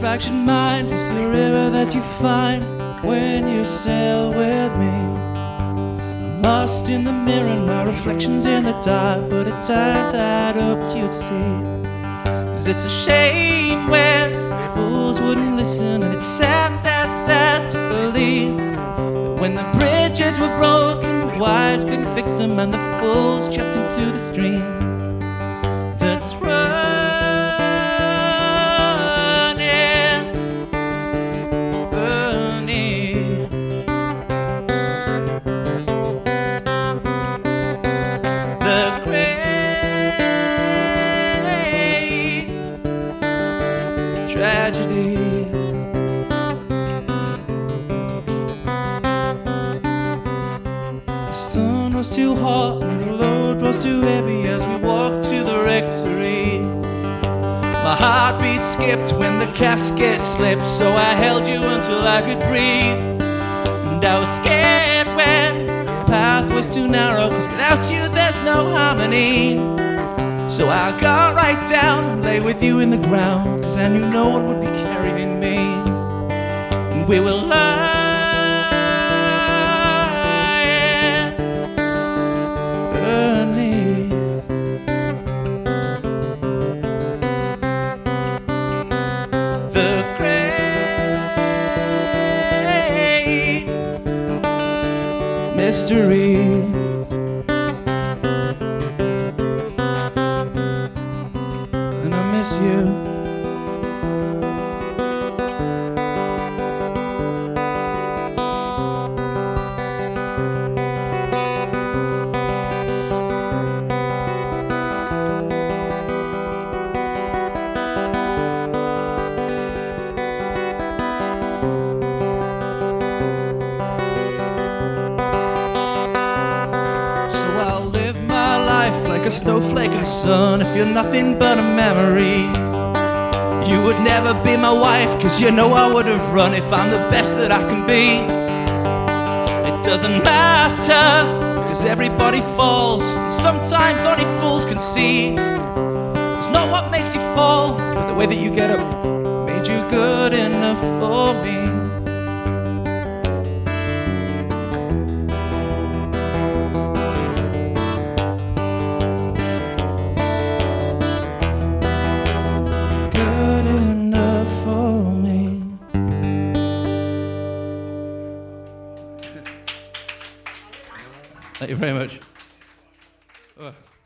fractured mind is the river that you find when you sail with me. I'm lost in the mirror and my reflection's in the dark, but at times I'd hoped you'd see. 'Cause it's a shame when fools wouldn't listen, and it's sad, sad, sad to believe that when the bridges were broken, the wise couldn't fix them, and the fools jumped into the stream that's running, burning. The great tragedy. The sun was too hot and the load was too heavy as we walked to the rectory. My heartbeat skipped when the casket slipped, so I held you until I could breathe. And I was scared when the path was too narrow, 'cause without you there's no harmony. So I got right down and lay with you in the ground, 'cause I knew no one would be carrying me. And we were lying beneath the great mystery. And I miss you. Like a snowflake in the sun, if you're nothing but a memory. You would never be my wife, 'cause you know I would have run if I'm the best that I can be. It doesn't matter, 'cause everybody falls. Sometimes only fools can see. It's not what makes you fall, but the way that you get up made you good enough for me. Thank you very much.